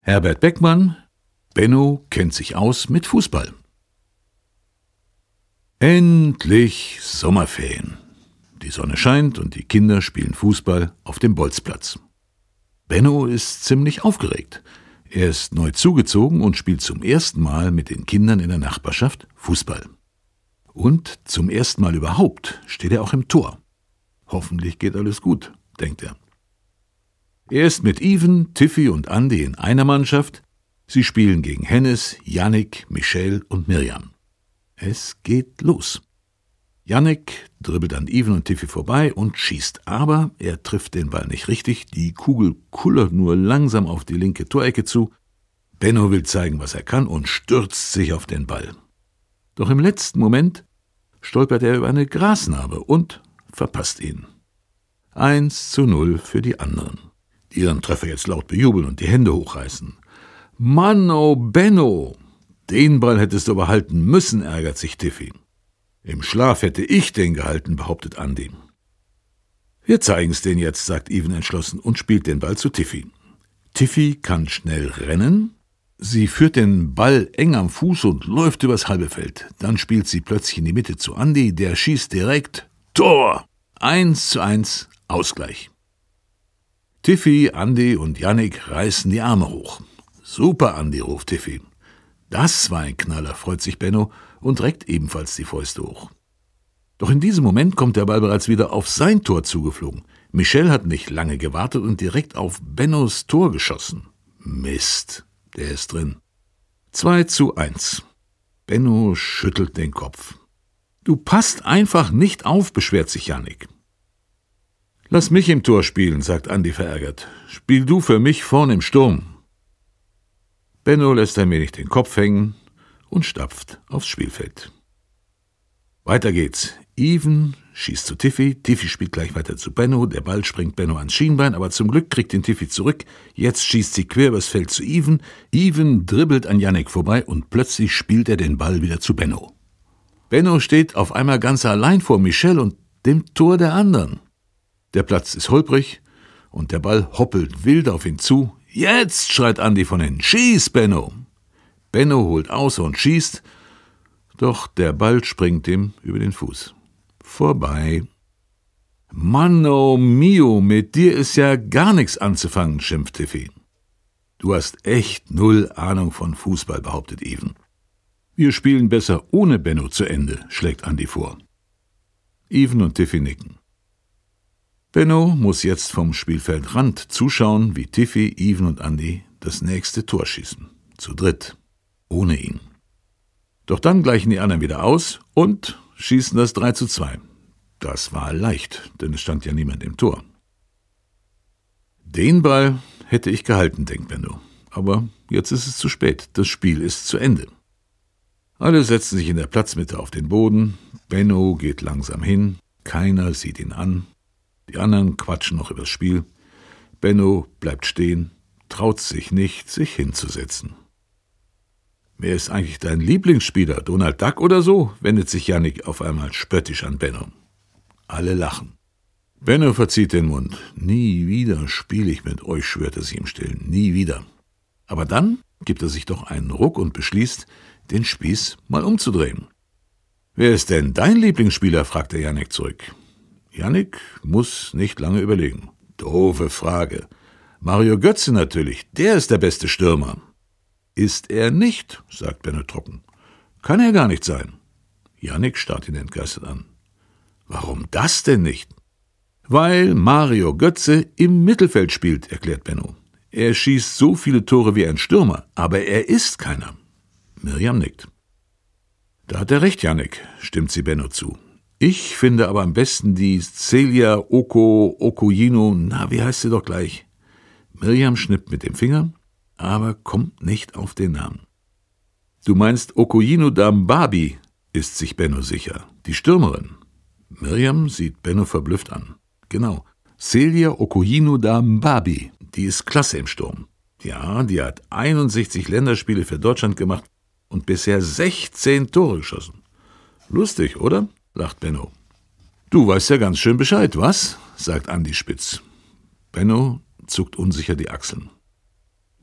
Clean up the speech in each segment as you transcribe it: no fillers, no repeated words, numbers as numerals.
Herbert Beckmann, Benno kennt sich aus mit Fußball. Endlich Sommerferien. Die Sonne scheint und die Kinder spielen Fußball auf dem Bolzplatz. Benno ist ziemlich aufgeregt. Er ist neu zugezogen und spielt zum ersten Mal mit den Kindern in der Nachbarschaft Fußball. Und zum ersten Mal überhaupt steht er auch im Tor. Hoffentlich geht alles gut, denkt er. Er ist mit Even, Tiffy und Andi in einer Mannschaft. Sie spielen gegen Hennes, Jannik, Michelle und Mirjam. Es geht los. Jannik dribbelt an Even und Tiffy vorbei und schießt, aber er trifft den Ball nicht richtig. Die Kugel kullert nur langsam auf die linke Torecke zu. Benno will zeigen, was er kann und stürzt sich auf den Ball. Doch im letzten Moment stolpert er über eine Grasnarbe und verpasst ihn. 1:0 für die anderen, die ihren Treffer jetzt laut bejubeln und die Hände hochreißen. Mann, oh Benno! Den Ball hättest du aber halten müssen, ärgert sich Tiffy. Im Schlaf hätte ich den gehalten, behauptet Andi. Wir zeigen's denen jetzt, sagt Even entschlossen und spielt den Ball zu Tiffy. Tiffy kann schnell rennen. Sie führt den Ball eng am Fuß und läuft übers halbe Feld. Dann spielt sie plötzlich in die Mitte zu Andi, der schießt direkt. Tor! 1:1, Ausgleich. Tiffy, Andi und Jannik reißen die Arme hoch. Super, Andi, ruft Tiffy. Das war ein Knaller, freut sich Benno und reckt ebenfalls die Fäuste hoch. Doch in diesem Moment kommt der Ball bereits wieder auf sein Tor zugeflogen. Michelle hat nicht lange gewartet und direkt auf Bennos Tor geschossen. Mist, der ist drin. 2:1. Benno schüttelt den Kopf. Du passt einfach nicht auf, beschwert sich Jannik. Lass mich im Tor spielen, sagt Andi verärgert. Spiel du für mich vorn im Sturm. Benno lässt ein wenig den Kopf hängen und stapft aufs Spielfeld. Weiter geht's. Even schießt zu Tiffy, Tiffy spielt gleich weiter zu Benno, der Ball springt Benno ans Schienbein, aber zum Glück kriegt ihn Tiffy zurück. Jetzt schießt sie quer übers Feld zu Even. Even dribbelt an Jannik vorbei und plötzlich spielt er den Ball wieder zu Benno. Benno steht auf einmal ganz allein vor Michelle und dem Tor der anderen. Der Platz ist holprig und der Ball hoppelt wild auf ihn zu. Jetzt, schreit Andi von hinten, schieß, Benno! Benno holt aus und schießt, doch der Ball springt ihm über den Fuß. Vorbei. Mann, oh mio, mit dir ist ja gar nichts anzufangen, schimpft Tiffy. Du hast echt null Ahnung von Fußball, behauptet Even. Wir spielen besser ohne Benno zu Ende, schlägt Andi vor. Even und Tiffy nicken. Benno muss jetzt vom Spielfeldrand zuschauen, wie Tiffy, Even und Andi das nächste Tor schießen. Zu dritt. Ohne ihn. Doch dann gleichen die anderen wieder aus und schießen das 3:2. Das war leicht, denn es stand ja niemand im Tor. Den Ball hätte ich gehalten, denkt Benno. Aber jetzt ist es zu spät. Das Spiel ist zu Ende. Alle setzen sich in der Platzmitte auf den Boden. Benno geht langsam hin. Keiner sieht ihn an. Die anderen quatschen noch übers Spiel. Benno bleibt stehen, traut sich nicht, sich hinzusetzen. Wer ist eigentlich dein Lieblingsspieler, Donald Duck oder so? Wendet sich Jannik auf einmal spöttisch an Benno. Alle lachen. Benno verzieht den Mund. Nie wieder spiele ich mit euch, schwört er sich im Stillen. Nie wieder. Aber dann gibt er sich doch einen Ruck und beschließt, den Spieß mal umzudrehen. Wer ist denn dein Lieblingsspieler? fragt der Jannik zurück. Jannik muss nicht lange überlegen. Doofe Frage. Mario Götze natürlich, der ist der beste Stürmer. Ist er nicht, sagt Benno trocken. Kann er gar nicht sein. Jannik starrt ihn entgeistert an. Warum das denn nicht? Weil Mario Götze im Mittelfeld spielt, erklärt Benno. Er schießt so viele Tore wie ein Stürmer, aber er ist keiner. Mirjam nickt. Da hat er recht, Jannik, stimmt sie Benno zu. Ich finde aber am besten die Celia Okoyino, wie heißt sie doch gleich? Mirjam schnippt mit dem Finger, aber kommt nicht auf den Namen. Du meinst Okoyino Dambabi, ist sich Benno sicher, die Stürmerin. Mirjam sieht Benno verblüfft an. Genau, Celia Okoyino Dambabi, die ist klasse im Sturm. Ja, die hat 61 Länderspiele für Deutschland gemacht und bisher 16 Tore geschossen. Lustig, oder? Lacht Benno. Du weißt ja ganz schön Bescheid, was? Sagt Andi spitz. Benno zuckt unsicher die Achseln.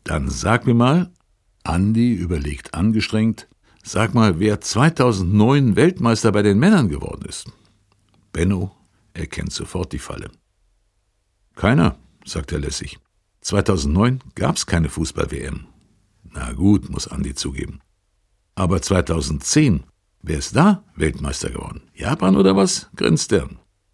Dann sag mir mal, Andi überlegt angestrengt, sag mal, wer 2009 Weltmeister bei den Männern geworden ist. Benno erkennt sofort die Falle. Keiner, sagt er lässig. 2009 gab's keine Fußball-WM. Na gut, muss Andi zugeben. Aber 2010, wer ist da Weltmeister geworden? Japan oder was? Grinst er.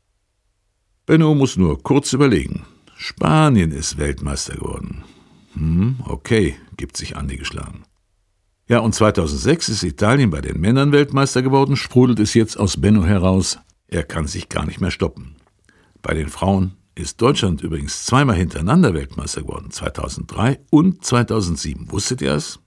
Benno muss nur kurz überlegen. Spanien ist Weltmeister geworden. Okay, gibt sich Andi geschlagen. Ja, und 2006 ist Italien bei den Männern Weltmeister geworden, sprudelt es jetzt aus Benno heraus. Er kann sich gar nicht mehr stoppen. Bei den Frauen ist Deutschland übrigens zweimal hintereinander Weltmeister geworden, 2003 und 2007. Wusstet ihr es?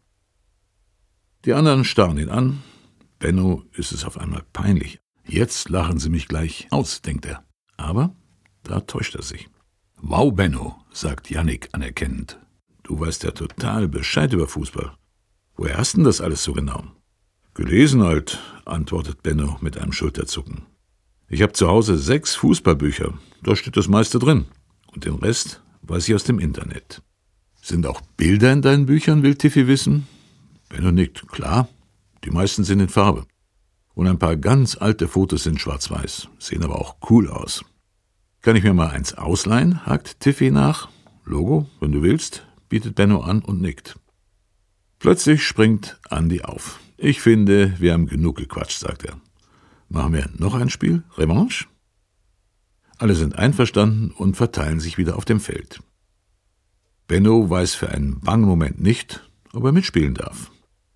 Die anderen starren ihn an. Benno ist es auf einmal peinlich. Jetzt lachen sie mich gleich aus, denkt er. Aber da täuscht er sich. Wow, Benno, sagt Jannik anerkennend. Du weißt ja total Bescheid über Fußball. Woher hast denn das alles so genau? Gelesen halt, antwortet Benno mit einem Schulterzucken. Ich habe zu Hause 6 Fußballbücher, da steht das meiste drin. Und den Rest weiß ich aus dem Internet. Sind auch Bilder in deinen Büchern, will Tiffy wissen? Benno nickt. Klar, die meisten sind in Farbe. Und ein paar ganz alte Fotos sind schwarz-weiß, sehen aber auch cool aus. Kann ich mir mal eins ausleihen, hakt Tiffy nach. Logo, wenn du willst, bietet Benno an und nickt. Plötzlich springt Andi auf. Ich finde, wir haben genug gequatscht, sagt er. Machen wir noch ein Spiel? Revanche? Alle sind einverstanden und verteilen sich wieder auf dem Feld. Benno weiß für einen bangen Moment nicht, ob er mitspielen darf.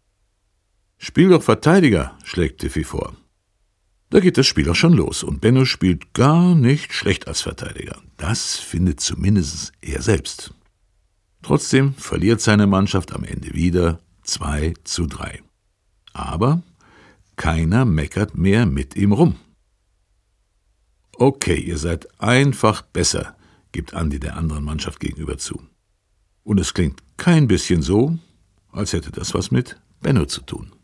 Spiel doch Verteidiger, schlägt Tiffy vor. Da geht das Spiel auch schon los und Benno spielt gar nicht schlecht als Verteidiger. Das findet zumindest er selbst. Trotzdem verliert seine Mannschaft am Ende wieder 2:3. Aber keiner meckert mehr mit ihm rum. Okay, ihr seid einfach besser, gibt Andi der anderen Mannschaft gegenüber zu. Und es klingt kein bisschen so, als hätte das was mit Benno zu tun.